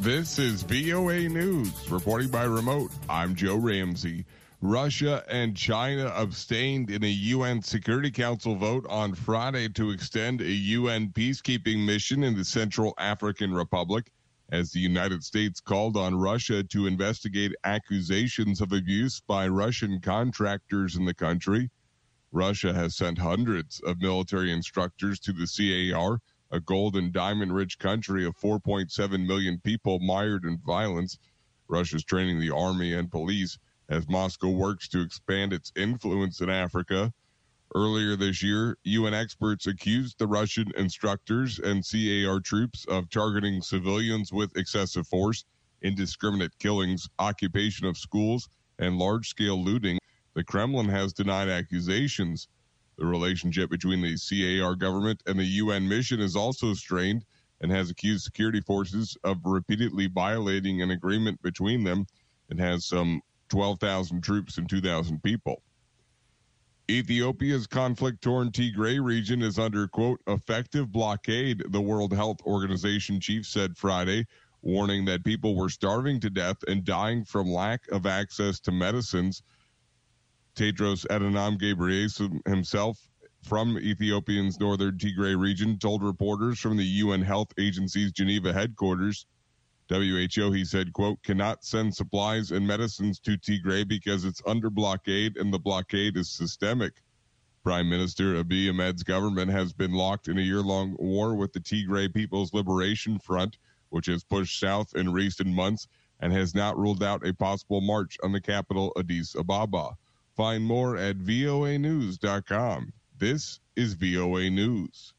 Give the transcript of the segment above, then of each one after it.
This is VOA News, reporting by remote. I'm Joe Ramsey. Russia and China abstained in a UN Security Council vote on Friday to extend a UN peacekeeping mission in the Central African Republic, as the United States called on Russia to investigate accusations of abuse by Russian contractors in the country. Russia has sent hundreds of military instructors to the CAR, a gold and diamond-rich country of 4.7 million people mired in violence. Russia's training the army and police as Moscow works to expand its influence in Africa. Earlier this year, UN experts accused the Russian instructors and CAR troops of targeting civilians with excessive force, indiscriminate killings, occupation of schools, and large-scale looting. The Kremlin has denied accusations. The relationship between the CAR government and the UN mission is also strained and has accused security forces of repeatedly violating an agreement between them and has some 12,000 troops and 2,000 people. Ethiopia's conflict-torn Tigray region is under, quote, effective blockade, the World Health Organization chief said Friday, warning that people were starving to death and dying from lack of access to medicines. Tedros Adhanom Ghebreyesus himself from Ethiopia's northern Tigray region told reporters from the UN Health Agency's Geneva headquarters, WHO, he said, quote, cannot send supplies and medicines to Tigray because it's under blockade and the blockade is systemic. Prime Minister Abiy Ahmed's government has been locked in a year-long war with the Tigray People's Liberation Front, which has pushed south in recent months and has not ruled out a possible march on the capital, Addis Ababa. Find more at voanews.com. This is VOA News.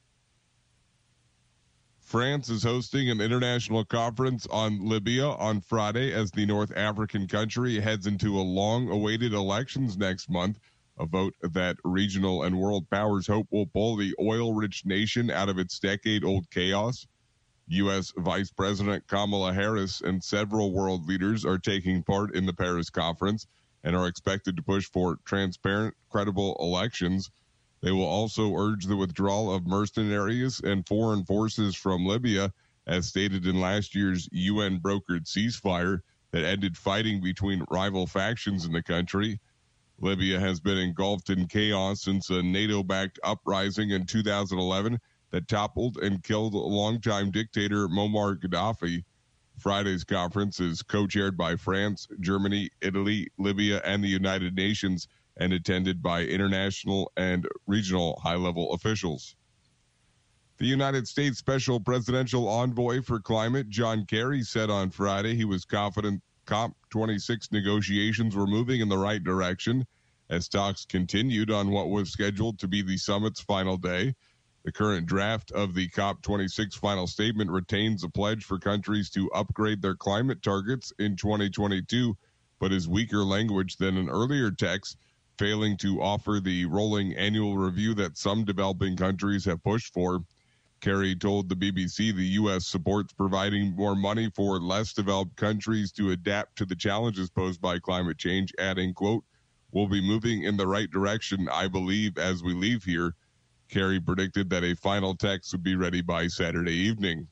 France is hosting an international conference on Libya on Friday as the North African country heads into a long-awaited elections next month, a vote that regional and world powers hope will pull the oil-rich nation out of its decade-old chaos. U.S. Vice President Kamala Harris and several world leaders are taking part in the Paris conference and are expected to push for transparent, credible elections. They will also urge the withdrawal of mercenaries and foreign forces from Libya, as stated in last year's UN-brokered ceasefire that ended fighting between rival factions in the country. Libya has been engulfed in chaos since a NATO-backed uprising in 2011 that toppled and killed longtime dictator Muammar Gaddafi. Friday's conference is co-chaired by France, Germany, Italy, Libya, and the United Nations, and attended by international and regional high-level officials. The United States Special Presidential Envoy for Climate, John Kerry, said on Friday he was confident COP26 negotiations were moving in the right direction as talks continued on what was scheduled to be the summit's final day. The current draft of the COP26 final statement retains a pledge for countries to upgrade their climate targets in 2022, but is weaker language than an earlier text, failing to offer the rolling annual review that some developing countries have pushed for. Kerry told the BBC the U.S. supports providing more money for less developed countries to adapt to the challenges posed by climate change, adding, quote, we'll be moving in the right direction, I believe, as we leave here. Kerry predicted that a final text would be ready by Saturday evening.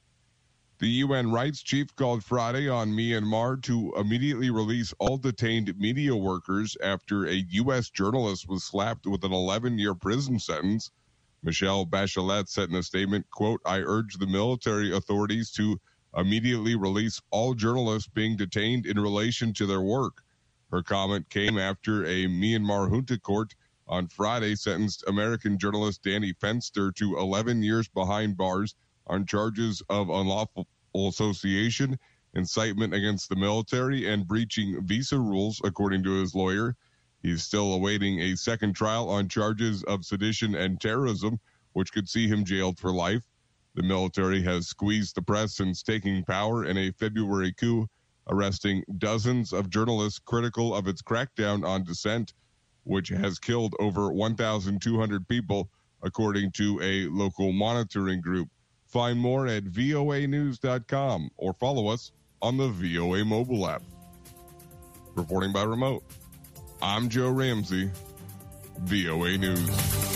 The UN rights chief called Friday on Myanmar to immediately release all detained media workers after a U.S. journalist was slapped with an 11-year prison sentence. Michelle Bachelet said in a statement, quote, I urge the military authorities to immediately release all journalists being detained in relation to their work. Her comment came after a Myanmar junta court on Friday sentenced American journalist Danny Fenster to 11 years behind bars on charges of unlawful association, incitement against the military, and breaching visa rules, according to his lawyer. He's still awaiting a second trial on charges of sedition and terrorism, which could see him jailed for life. The military has squeezed the press since taking power in a February coup, arresting dozens of journalists critical of its crackdown on dissent, which has killed over 1,200 people, according to a local monitoring group. Find more at voanews.com or follow us on the VOA mobile app. Reporting by remote, I'm Joe Ramsey, VOA News.